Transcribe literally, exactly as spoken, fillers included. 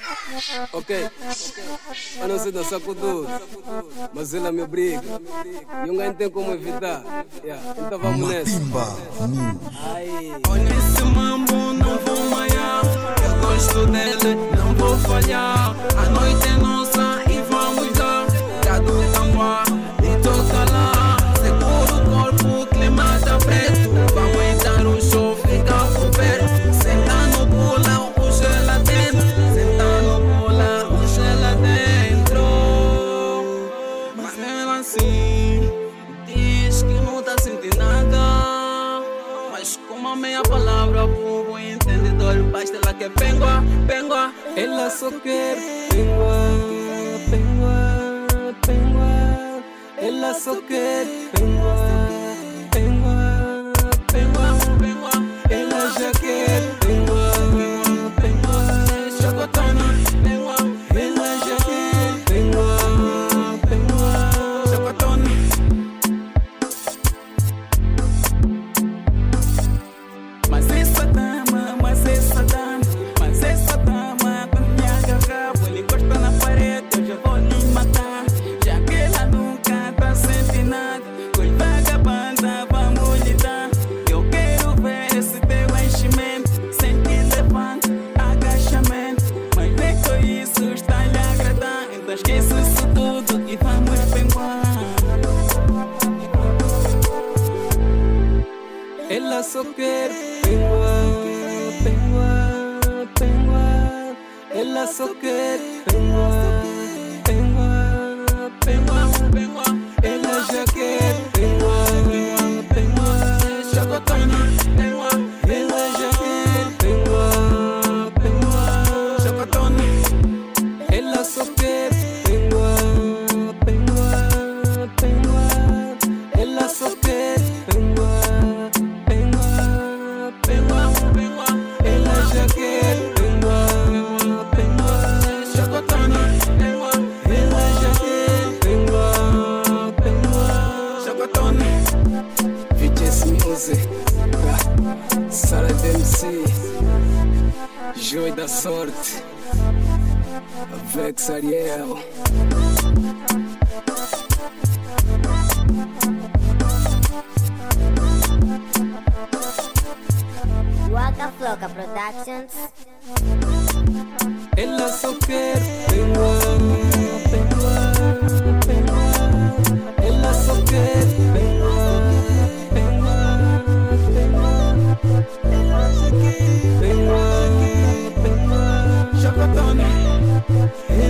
Ok, eu não sei dançar com tudo, mas ela me obriga e um gajo tem como evitar. Yeah. Então vamos nessa. Nesse mambo não vou malhar, eu gosto dele, não vou falhar. A noite é nossa e vamos lá, já do Tamboa e toca lá. Segura o corpo, clima tá preto, vamos entrar no show, fica por perto. Senta no pula, o gela dentro, senta no pula, o gela dentro. Mas ela assim diz que não tá sentindo nada, mas com uma meia palavra o povo entendedor, basta ela quer pengua, pengua. Ela só quer pengua, pengua, pengua. Ela só quer pengua, pengua, pengua, pengua. Ela já quer pengua, pengua, chocotona, pengua. Ela já quer pengua, pengua, chocotona. Mas essa dama, mas essa dama, mas essa dama quando me agarrar, vou lhe encostar na parede, eu já vou lhe matar. Já que ela nunca tá sentindo nada, com vagabanda vamos lhe dar. Eu quero ver esse teu enchimento, sentir levanta, agachamento. Mas nem com isso está lhe agradar, então esquece isso tudo e vamos penguar. Ela só quer pengua, pengua, pengua. Ela só quer pengua, pengua, pengua, pengua. Ela já quer pengua, pengua, chocotona, pengua. Ela já quer pengua, pengua, chocotona. Ela só quer pengua, pengua, pengua. Ela só quer pengua. Ela já quer pengua, pengua, chocotona, pengua. Ela já quer pengua, pengua, chocotona. V J Music, Sara D M C, Joy da Sorte, Vex Ariel. Waka Flocka Productions. Ela só quer pengua, pengua, pengua. Ela só quer pengua, pengua, pengua. Ela já quer pengua, pengua, chocotona.